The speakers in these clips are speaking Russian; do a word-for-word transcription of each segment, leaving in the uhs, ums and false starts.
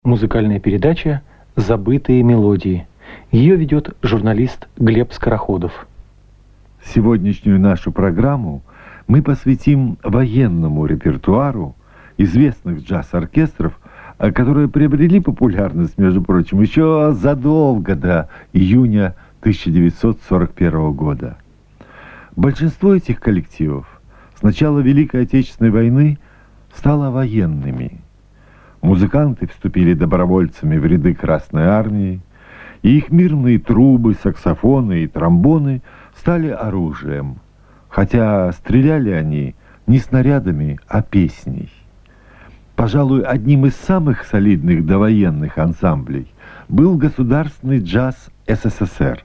Музыкальная передача «Забытые мелодии». Ее ведет журналист Глеб Скороходов. Сегодняшнюю нашу программу мы посвятим военному репертуару известных джаз-оркестров, которые приобрели популярность, между прочим, еще задолго до июня тысяча девятьсот сорок первого года. Большинство этих коллективов с начала Великой Отечественной войны стало военными. Музыканты вступили добровольцами в ряды Красной Армии, и их мирные трубы, саксофоны и тромбоны стали оружием, хотя стреляли они не снарядами, а песней. Пожалуй, одним из самых солидных довоенных ансамблей был государственный джаз эс эс эс эр.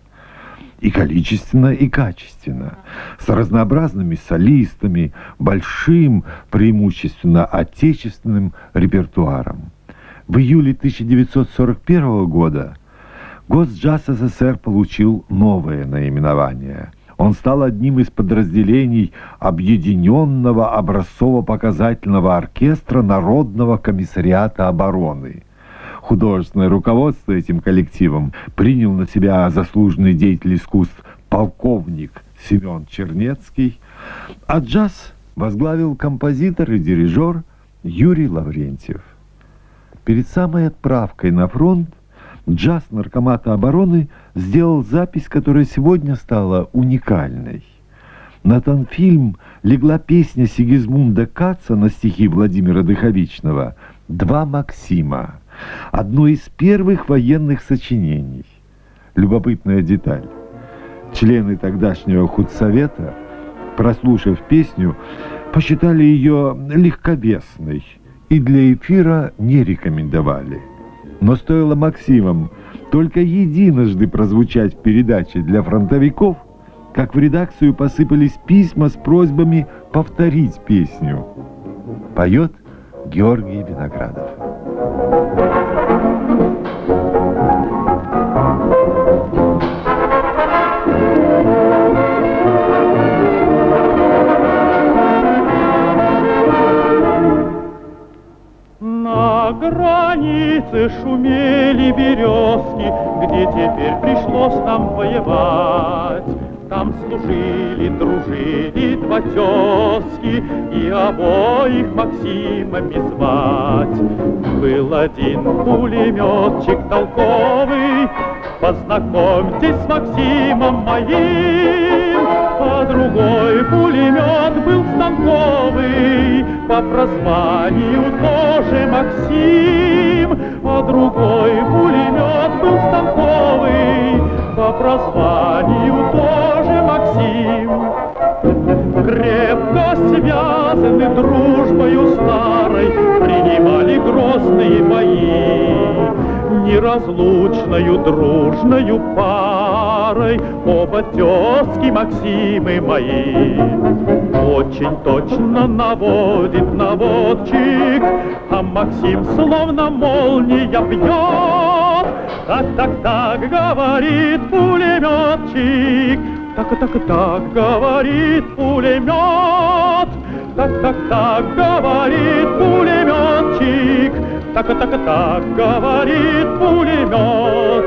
И количественно, и качественно, с разнообразными солистами, большим, преимущественно отечественным репертуаром. В июле тысяча девятьсот сорок первого года Госджаз эс эс эс эр получил новое наименование. Он стал одним из подразделений Объединенного образцово-показательного оркестра Народного комиссариата обороны. Художественное руководство этим коллективом принял на себя заслуженный деятель искусств полковник Семен Чернецкий, а джаз возглавил композитор и дирижер Юрий Лаврентьев. Перед самой отправкой на фронт джаз Наркомата обороны сделал запись, которая сегодня стала уникальной. На Танфильм легла песня Сигизмунда Каца на стихи Владимира Дыховичного «Два Максима», одно из первых военных сочинений. Любопытная деталь. Члены тогдашнего худсовета, прослушав песню, посчитали ее легковесной и для эфира не рекомендовали. Но стоило Максимам только единожды прозвучать в передаче для фронтовиков, как в редакцию посыпались письма с просьбами повторить песню. Поет Георгий Виноградов. На границе шумели березки, где теперь пришлось нам воевать. Там служили, дружили два тезки, и обоих Максимами звать. Был один пулеметчик толковый, познакомьтесь с Максимом моим. А другой пулемет был станковый, по прозванию тоже Максим. А другой пулемет был станковый, по прозванию тоже Максим. Крепко связаны дружбою старой, принимали грозные бои. Неразлучною дружною парой оба тезки Максимы мои. Очень точно наводит наводчик, а Максим словно молния бьет. Так-так-так, говорит пулеметчик, так-так-так, говорит пулемет. Так-так-так, говорит пулеметчик, так-так-так, говорит пулемет.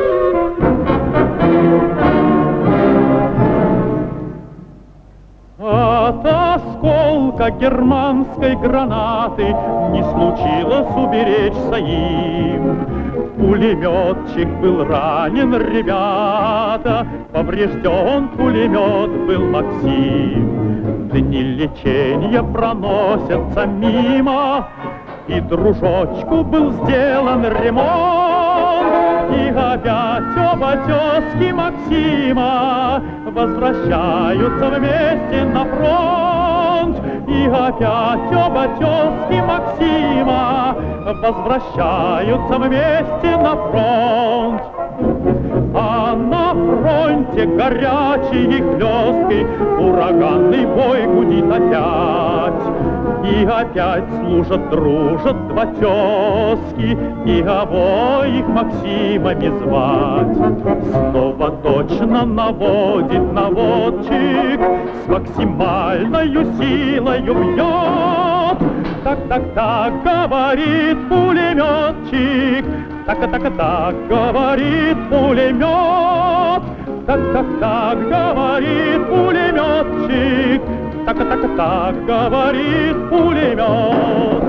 От осколка германской гранаты не случилось уберечься им. Пулеметчик был ранен, ребята, поврежден пулемет был Максим. Дни лечения проносятся мимо, и дружочку был сделан ремонт. И опять оба тезки Максима возвращаются вместе на фронт. И опять оба тезки Максима возвращаются вместе на фронт. А на фронте горячий и хлесткий ураганный бой гудит опять. И опять служат, дружат два тезки, и обоих Максимами звать. Снова точно наводит наводчик, с максимальною силою бьет. Так-так-так-так, говорит пулеметчик. Так-так-так, говорит пулемет. Так-так-так, говорит пулеметчик. Так-так-так, говорит пулемет.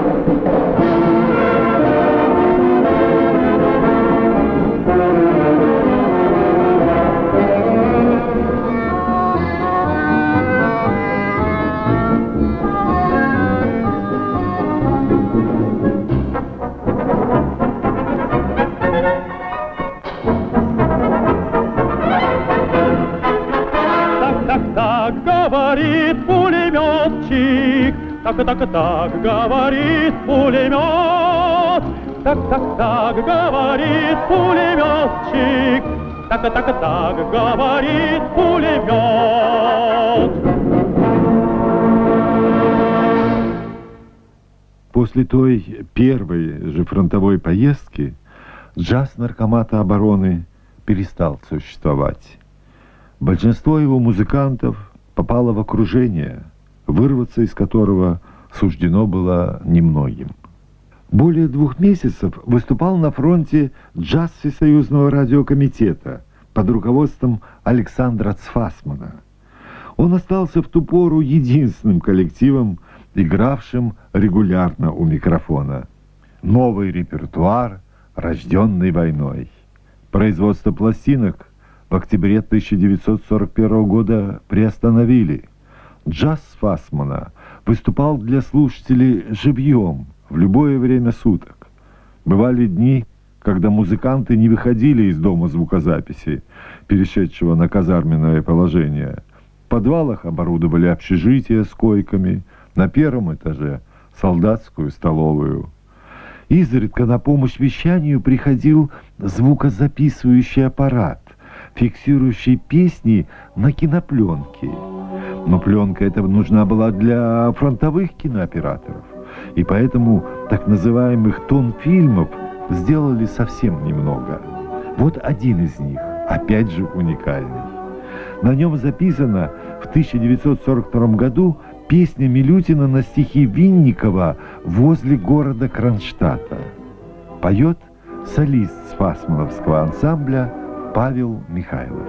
Так-так-так, говорит пулеметчик. Так-так-так, говорит пулемет. Так-так-так, говорит пулеметчик. Так-так-так, говорит пулемет. После той первой же фронтовой поездки джаз Наркомата обороны перестал существовать. Большинство его музыкантов попало в окружение, вырваться из которого суждено было немногим. Более двух месяцев выступал на фронте джаз Всесоюзного радиокомитета под руководством Александра Цфасмана. Он остался в ту пору единственным коллективом, игравшим регулярно у микрофона. Новый репертуар, рожденный войной. Производство пластинок в октябре тысяча девятьсот сорок первого года приостановили. Джаз Цфасмана выступал для слушателей живьем в любое время суток. Бывали дни, когда музыканты не выходили из дома звукозаписи, перешедшего на казарменное положение. В подвалах оборудовали общежития с койками, на первом этаже солдатскую столовую. Изредка на помощь вещанию приходил звукозаписывающий аппарат, фиксирующий песни на кинопленке. Но пленка эта нужна была для фронтовых кинооператоров, и поэтому так называемых тонфильмов сделали совсем немного. Вот один из них, опять же уникальный. На нем записана в тысяча девятьсот сорок втором году песня Милютина на стихи Винникова «Возле города Кронштадта». Поет солист Цфасмановского ансамбля Павел Михайлов.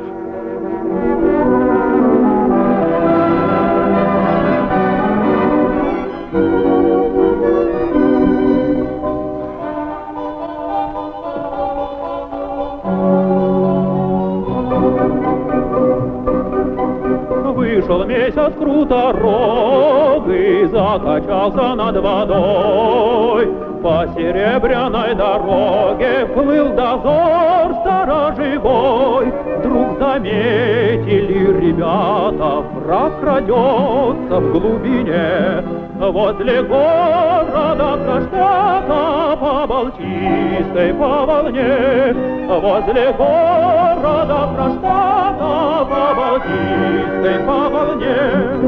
Вышел месяц круторогий, закачался над водой. По серебряной дороге плыл дозор сторожевой. Вдруг заметили ребята, враг крадется в глубине. Возле города Кронштадта по Балтийской по волне. Возле города Кронштадта по Балтийской по волне.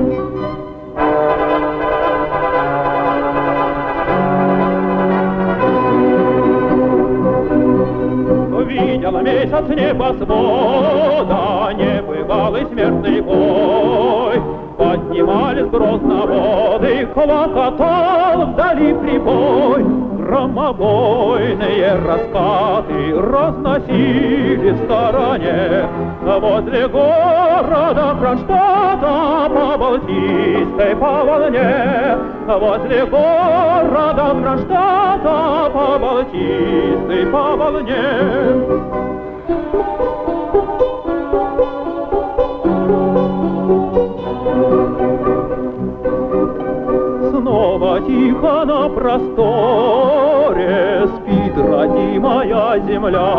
Видел месяц небосвода небывалый смертный бой. Поднимались грозно воды, клокотал вдали прибой. Громобойные раскаты разносили в стороне. Возле города Кронштадта по Балтийской по волне. Возле города Кронштадта по Балтийской по волне. Снова тихо на просторе спит родимая земля.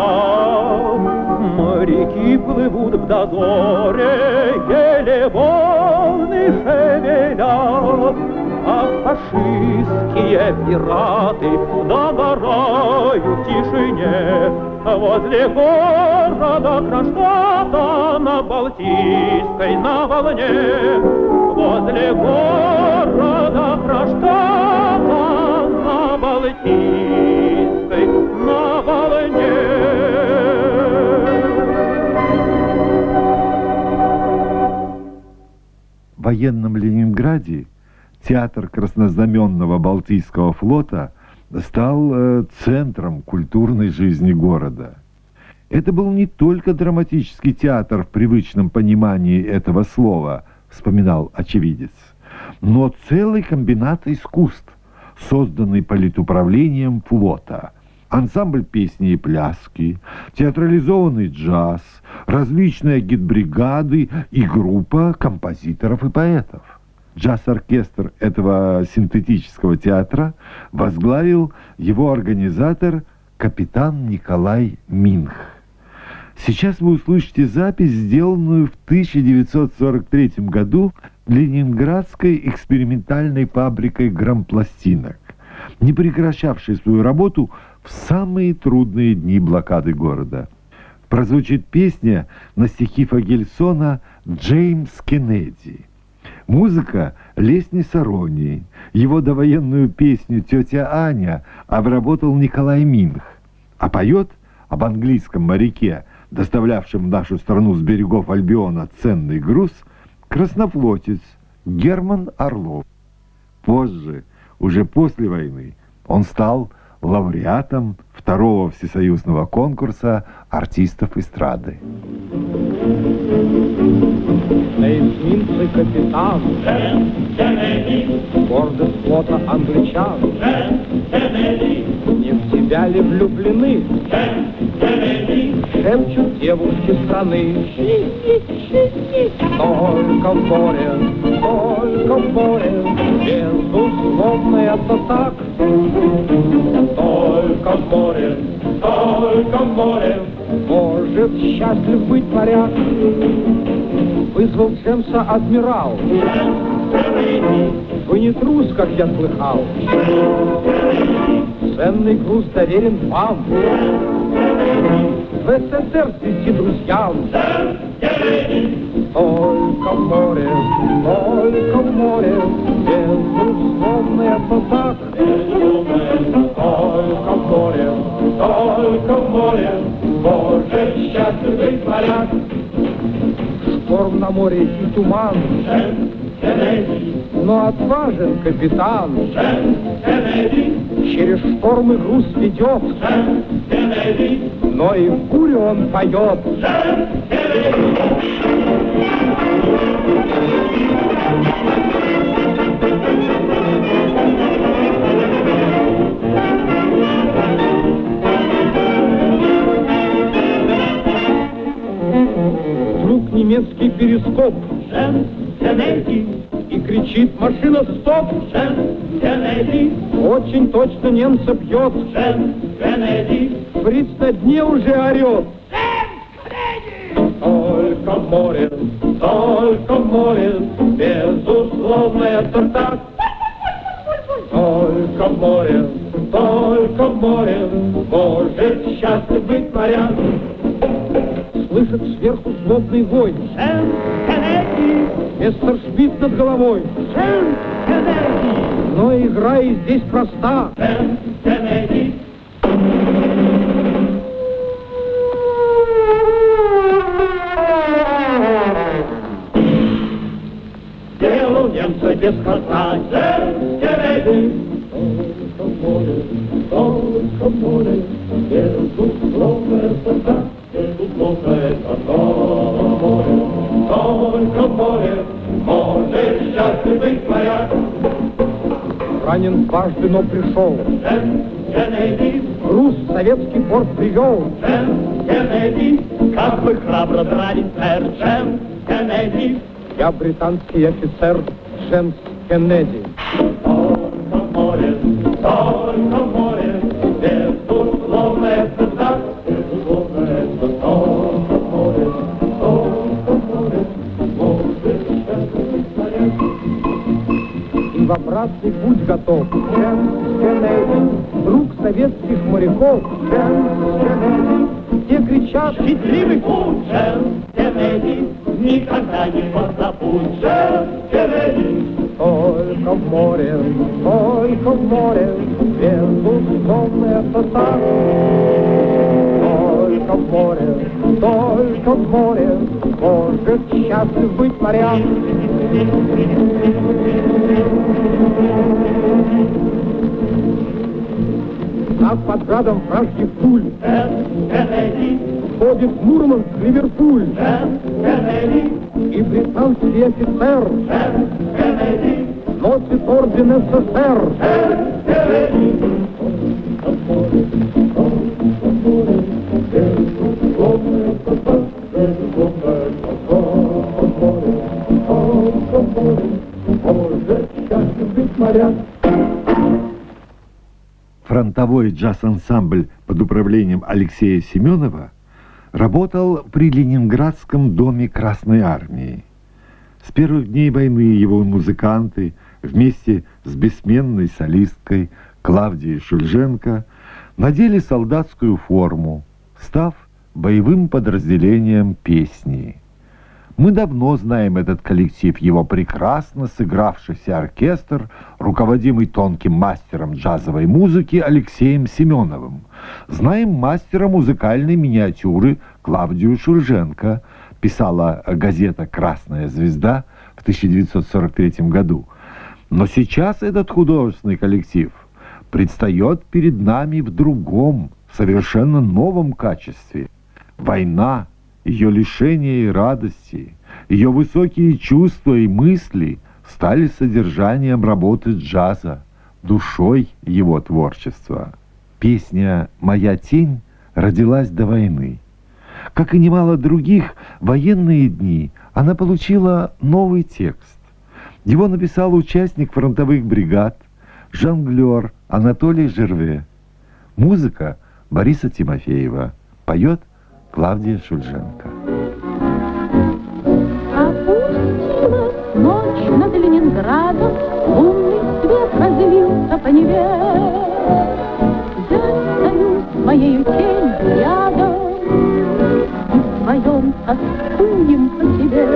Моряки плывут в дозоре, еле волны шевеля. А фашистские пираты догорают в тишине. Возле города Кронштадта на Балтийской на волне. Возле города Кронштадта на Балтийской на волне. В военном Ленинграде Театр Краснознаменного Балтийского флота стал э, центром культурной жизни города. Это был не только драматический театр в привычном понимании этого слова, вспоминал очевидец, но целый комбинат искусств, созданный политуправлением флота. Ансамбль песни и пляски, театрализованный джаз, различные гитбригады и группа композиторов и поэтов. Джаз-оркестр этого синтетического театра возглавил его организатор капитан Николай Минх. Сейчас вы услышите запись, сделанную в тысяча девятьсот сорок третьем году ленинградской экспериментальной фабрикой грампластинок, не прекращавшей свою работу в самые трудные дни блокады города. Прозвучит песня на стихи Фагельсона «Джеймс Кеннеди». Музыка Лесни Сарони. Его довоенную песню «Тетя Аня» обработал Николай Минх, а поет об английском моряке, доставлявшем в нашу страну с берегов Альбиона ценный груз, краснофлотец Герман Орлов. Позже, уже после войны, он стал лауреатом второго всесоюзного конкурса артистов эстрады. Эсминцы капитан, гордость флота англичан, не в тебя ли влюблены, шепчут девушки страны. Только в море, только в море, безусловно это так. Только в море, только в море, может счастлив быть моряк. Вызвал Джемса адмирал. Вы не трус, как я слыхал. Ценный груз доверен вам. В СССР свести друзьям. Только в море, только в море, безусловно это так. Только в море, только в море, может счастлив быть моряк. Шторм на море и туман, но отважен капитан. Через шторм и груз ведет, но и в бурю он поет. Вдруг немецкий перископ и кричит: машина, стоп! Очень точно немца бьет. Фриц на дне уже орет. Только в море, только в море, безусловно это так. Только в море, только в море, может счастлив быть моряк. Слышит сверху злобный вой. Мессершмитт над головой. Но игра и здесь проста. Делал немца без хвоста. Только в море, только в море, безусловно это так. Безусловно это море, только в море, может счастлив быть моряк. Ранен дважды, но пришел. Груз в советский порт привел. Как вы храбро дрались, сэр Джеймс Кеннеди. Я британский офицер Джеймс Кеннеди. Только в море, только в море, безусловно это так. Безусловно это только в море, только в море, может счастлив быть моряк. И в обратный путь готов Джеймс Кеннеди, друг советских моряков. Джеймс Кеннеди, все кричат: счастливый путь! Джеймс Кеннеди, никогда не позабудь! Джеймс Кеннеди. Только в море, только в море, безусловно это так. Только в море, только в море, может счастлив быть моряк. Как под градом вражьих пуль входит Мурманск, Ливерпуль и британский офицер носит орден СССР. Фронтовой джаз-ансамбль под управлением Алексея Семенова работал при Ленинградском доме Красной Армии. С первых дней войны его музыканты вместе с бессменной солисткой Клавдией Шульженко надели солдатскую форму, став боевым подразделением песни. Мы давно знаем этот коллектив, его прекрасно сыгравшийся оркестр, руководимый тонким мастером джазовой музыки Алексеем Семеновым. Знаем мастера музыкальной миниатюры Клавдию Шульженко, писала газета «Красная звезда» в тысяча девятьсот сорок третьем году. Но сейчас этот художественный коллектив предстает перед нами в другом, совершенно новом качестве. Война, ее лишения и радости, ее высокие чувства и мысли стали содержанием работы джаза, душой его творчества. Песня «Моя тень» родилась до войны. Как и немало других, военные дни она получила новый текст. Его написал участник фронтовых бригад, жонглер Анатолий Жерве. Музыка Бориса Тимофеева. Поет Клавдия Шульженко. Опустилась ночь над Ленинградом, лунный свет разлился по Неве. Я стою с моею тенью рядом и вдвоем тоскуем по тебе.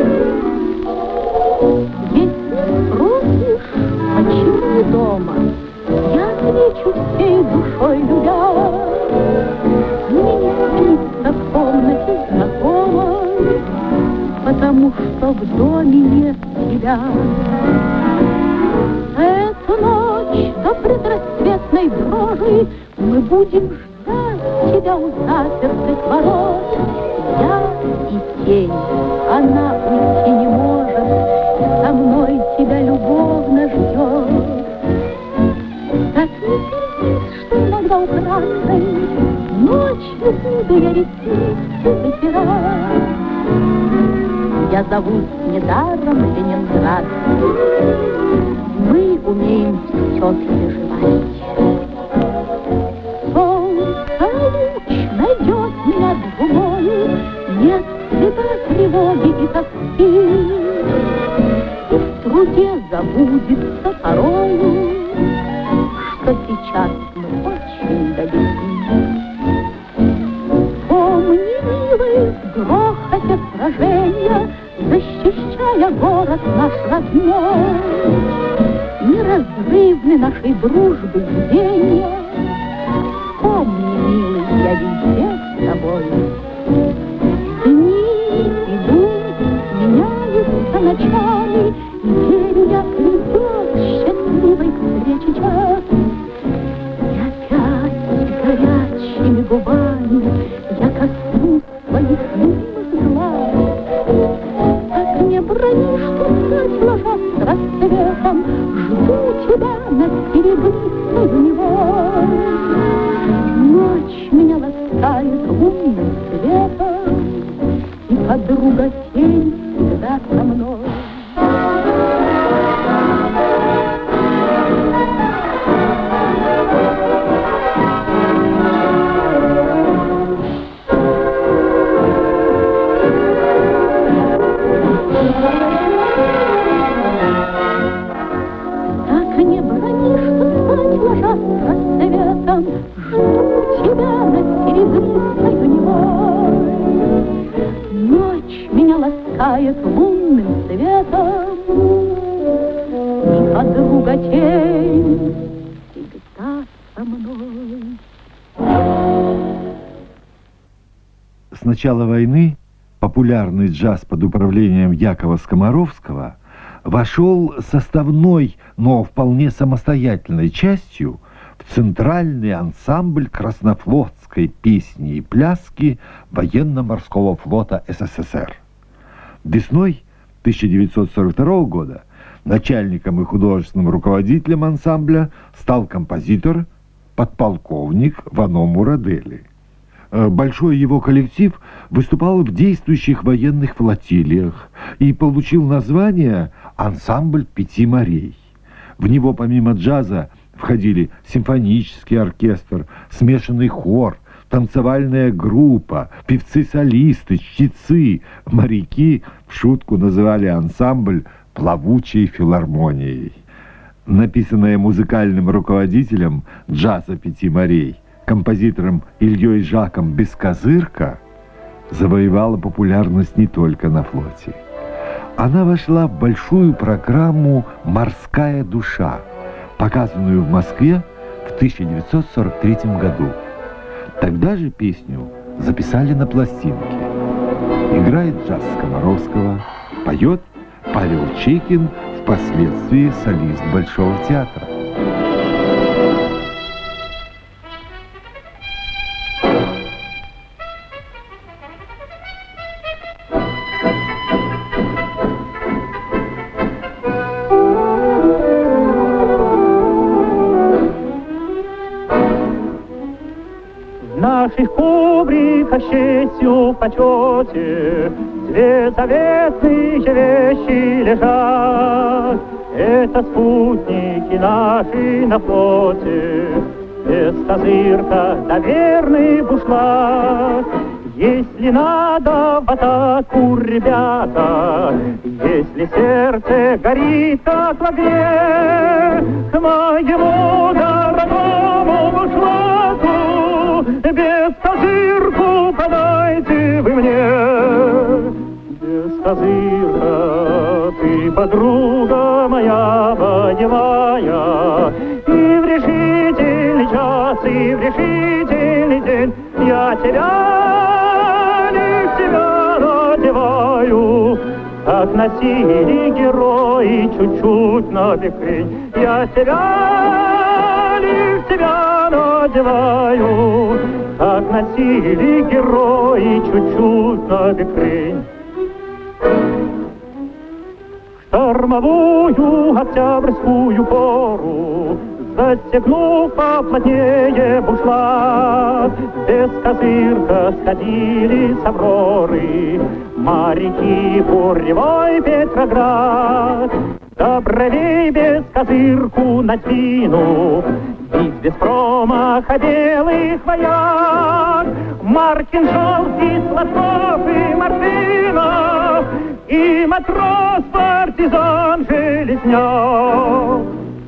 Если спросишь, почему дома, я отвечу всей душой любя. Мне не спится в комнате знакомой, потому что в доме нет тебя. Эту ночь до предрассветной дрожи мы будем ждать тебя у запертых ворот. Я и тень, она уйти не может, со мной тебя любовно ждет. Так не сердись, что иногда украдкой ночью буду я ресницы вытирать. Я зовусь недаром Ленинград. Мы умеем все переживать. Солнце луч найдет меня другою, нет цвета тревоги и тоски. И в труде забудется порою, что сейчас мы очень далеки. Помни, милый, в грохоте сражения, защищая город наш родной, неразрывны нашей дружбы звенья. Помни, милый, я везде с тобой. Дни идут, меняются ночами, и верю я, придет счастливый к встрече час. И опять горячими губами я коснусь своих любимых глаз. Так не брони, что спать ложась с рассветом, жду тебя над серебристою Невой. Ночь меня ласкает лунным светом, и подруга тень всегда со мной. Так не брони, что спать ложась с рассветом, жду тебя над серебристою Невой. Ночь меня ласкает лунным светом, и подруга тень всегда со мной. С начала войны популярный джаз под управлением Якова Скоморовского вошел составной, но вполне самостоятельной частью в центральный ансамбль краснофлотской песни и пляски военно-морского флота СССР. Весной тысяча девятьсот сорок второго года начальником и художественным руководителем ансамбля стал композитор, подполковник Вано Мурадели. Большой его коллектив выступал в действующих военных флотилиях и получил название «Ансамбль пяти морей». В него помимо джаза входили симфонический оркестр, смешанный хор, танцевальная группа, певцы-солисты, чтецы, моряки в шутку называли ансамбль «плавучей филармонией». Написанная музыкальным руководителем джаза «Пяти морей», композитором Ильей Жаком «Бескозырка», завоевала популярность не только на флоте. Она вошла в большую программу «Морская душа», показанную в Москве в тысяча девятьсот сорок третьем году. Тогда же песню записали на пластинке. Играет джаз Скоморовского, поет Павел Чекин, впоследствии солист Большого театра. В наших кубриках честью в почете две заветные вещи лежат. Это спутники наши на флоте, Бескозырка да верный бушлат. Если надо в атаку, ребята, если сердце горит, как в огне, к моему дорогому бушлату Бескозырку подайте вы мне. Бескозырка, ты подруга моя боевая, и в решительный час, и в решительный день я тебя, лишь тебя надеваю, как носили герои чуть-чуть на бекрень. Я тебя, лишь тебя надеваю, как носили герои чуть-чуть на бекрень. В штормовую октябрьскую пору, застегнув поплотнее бушлат, Бескозырка сходили с Авроры моряки буревой Петроград. До бровей Бескозырку на спину, бить без промаха белых вояк, Маркин, Желтый, Сладков и Мартынов, и матрос-партизан Железняк.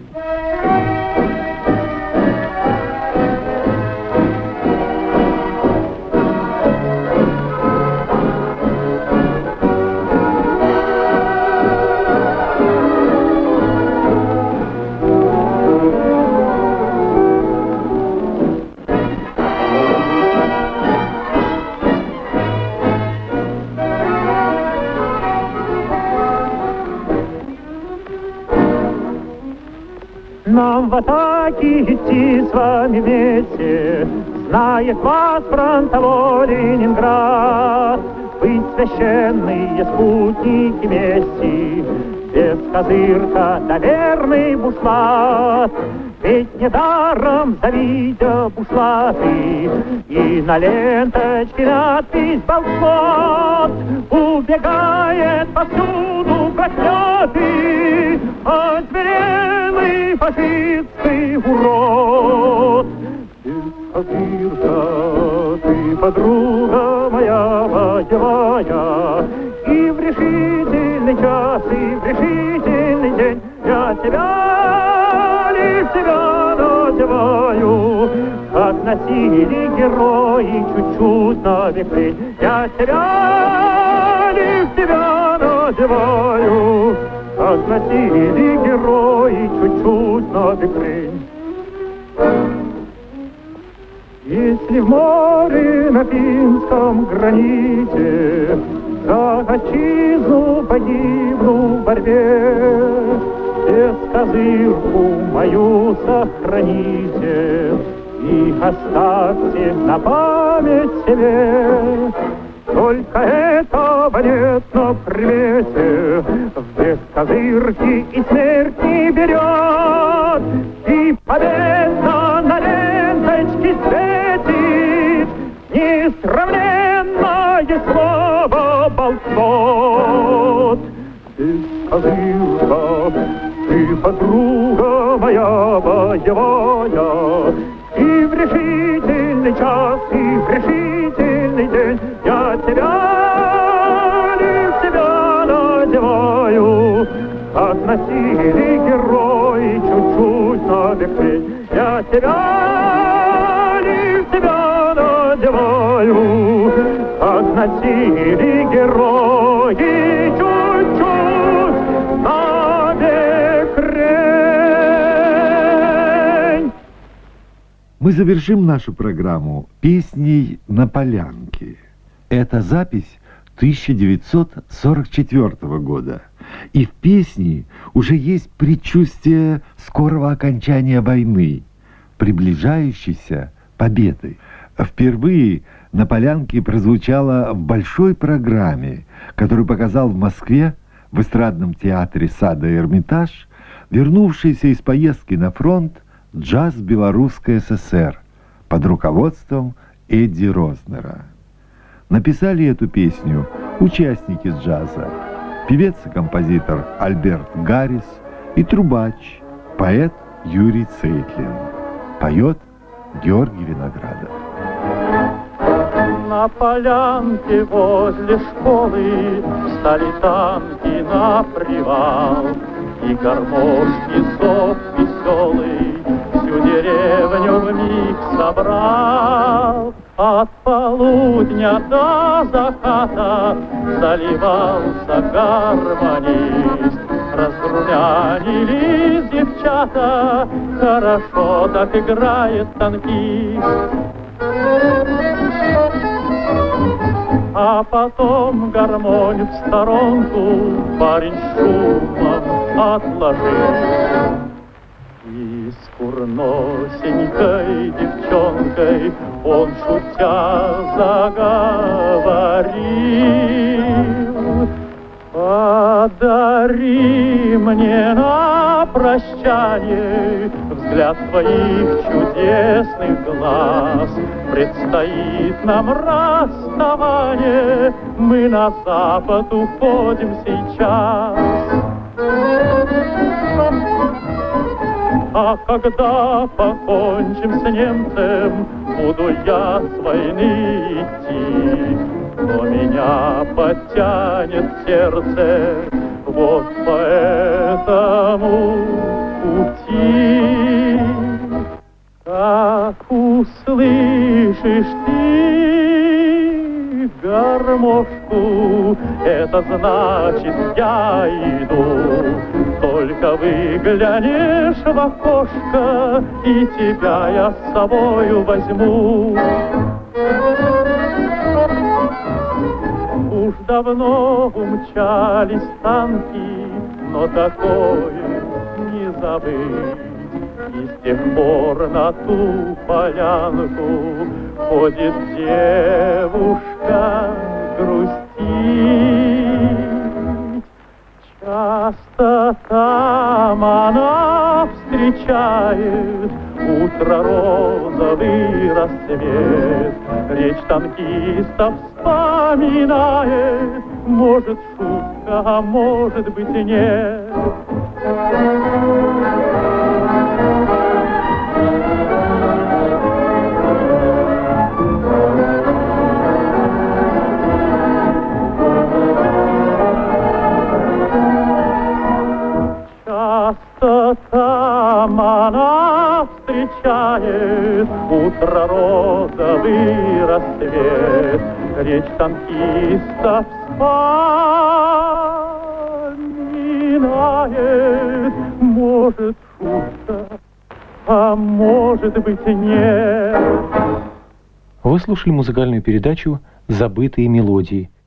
Нам в атаке идти с вами вместе, знает вас фронтовой Ленинград. Быть священные спутники вместе, Бескозырка да верный бушлат. Ведь недаром, завидя бушлаты, и на ленточке надпись «Болхот», убегает повсюду проклятый, озверелый фашистский урод. Бескозырка, ты подруга моя боевая, и в решительный час, и в решительный день я тебя, лишь тебя надеваю, как носили герои чуть-чуть на бекрень. Я тебя, лишь тебя надеваю, как носили герои чуть-чуть на бекрень. Если в море на финском граните За отчизну погибну в борьбе, бескозырку мою сохраните и оставьте на память себе. Только этого нет на примете, в бескозырки и смерть не берет, и победа на ленточке светит, несравненное слово болтот. Бескозырка, ты подруга моя боевая, и в решительный час, и в решительный день я тебя, не тебя надеваю, как носили герои чуть-чуть на бекрень. Я тебя, не тебя надеваю, как носили герои чуть-чуть на бекрень. Мы завершим нашу программу песней «На полянке». Это запись тысяча девятьсот сорок четвёртого года. И в песне уже есть предчувствие скорого окончания войны, приближающейся победы. Впервые «На полянке» прозвучало в большой программе, которую показал в Москве в эстрадном театре сада «Эрмитаж» вернувшийся из поездки на фронт джаз Белорусской ССР под руководством Эдди Рознера. Написали эту песню участники джаза: певец и композитор Альберт Гаррис и трубач, поэт Юрий Цейтлин. Поет Георгий Виноградов. На полянке возле школы встали танки на привал, и гармошки зов веселый всю деревню вмиг собрал. От полудня до заката заливался гармонист. Разрумянились девчата, хорошо так играет танкист. А потом гармонь в сторонку парень шумом отложил. И с курносенькой девчонкой он, шутя, заговорил: подари мне на прощание взгляд твоих чудесных глаз. Предстоит нам расставание, мы на запад уходим сейчас. А когда покончим с немцем, буду я с войны идти, но меня подтянет сердце вот по этому пути. Как услышишь ты гармошку, это значит я иду. Только выглянешь в окошко, и тебя я с собою возьму. Уж давно умчались танки, но такое не забыть. И с тех пор на ту полянку ходит девушка грустить. Часто там она встречает утро, розовый рассвет. Речь танкистов вспоминает, может шутка, а может быть и нет. Часто там она встречает утро, розовый рассвет. Речь танкистов вспоминает, может шутка, а может быть и нет. Вы слушали музыкальную передачу «Забытые мелодии».